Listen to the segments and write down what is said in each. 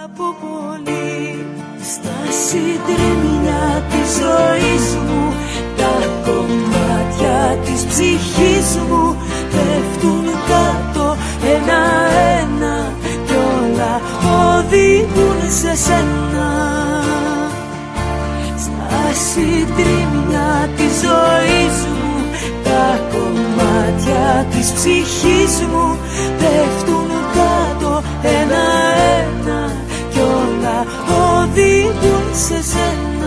από πολύ. Στα συντρίμμια της ζωής μου, τα κομμάτια της ψυχής μου πέφτουν κάτω ένα-ένα κι όλα οδηγούν σε σένα. Στα συντρίμμια της ζωής μου, τα κομμάτια της ψυχής μου πέφτουν κάτω ένα-ένα κι όλα οδηγούν σε σένα.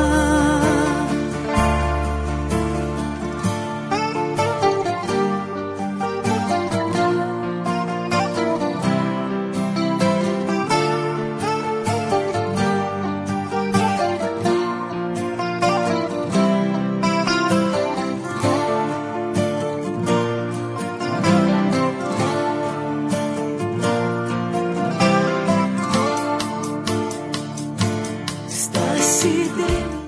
Στα συντρίμμια